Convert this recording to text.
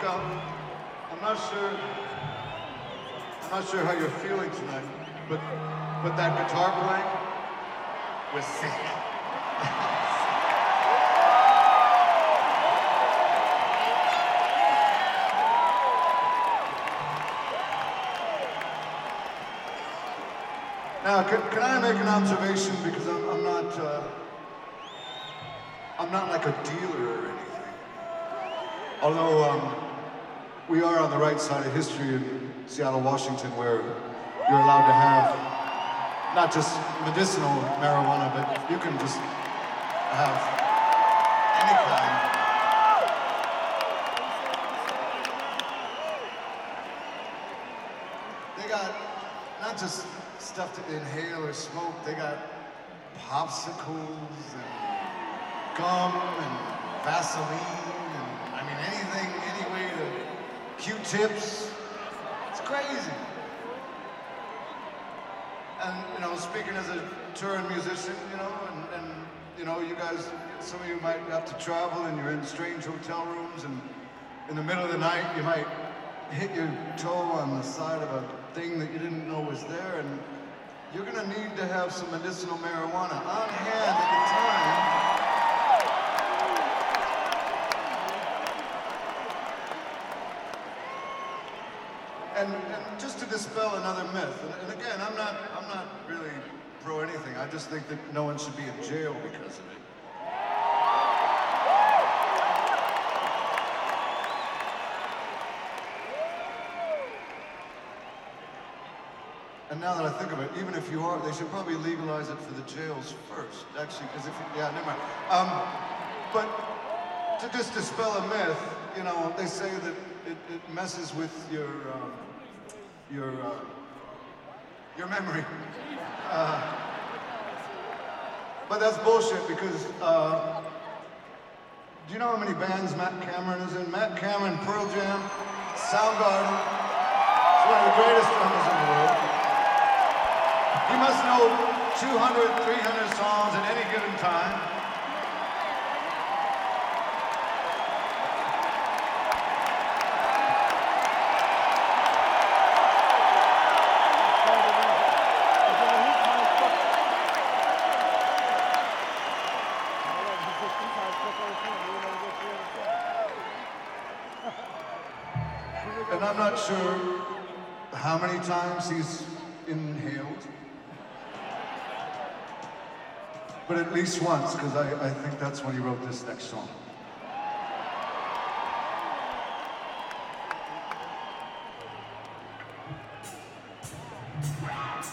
I'm not sure how you're feeling tonight, but that guitar playing was sick. Now, can I make an observation? Because I'm not like a dealer or anything. Although we are on the right side of history in Seattle, Washington, where you're allowed to have not just medicinal marijuana, but you can just have any kind. They got not just stuff to inhale or smoke, they got popsicles and gum and Vaseline and, I mean, anything, any way to, Q-tips. It's crazy. And, you know, speaking as a touring musician, you know, and you know, you guys, some of you might have to travel and you're in strange hotel rooms and in the middle of the night you might hit your toe on the side of a thing that you didn't know was there, and you're gonna need to have some medicinal marijuana on hand at the time. And just to dispel another myth, and again, I'm not really pro anything. I just think that no one should be in jail because of it. And now that I think of it, even if you are, they should probably legalize it for the jails first, actually, because if, yeah, never mind. But to just dispel a myth, you know, they say that it messes with your memory. But that's bullshit because, do you know how many bands Matt Cameron is in? Matt Cameron, Pearl Jam, Soundgarden. He's one of the greatest drummers in the world. He must know 200, 300 songs at any given time. And I'm not sure how many times he's inhaled, but at least once, because I think that's when he wrote this next song.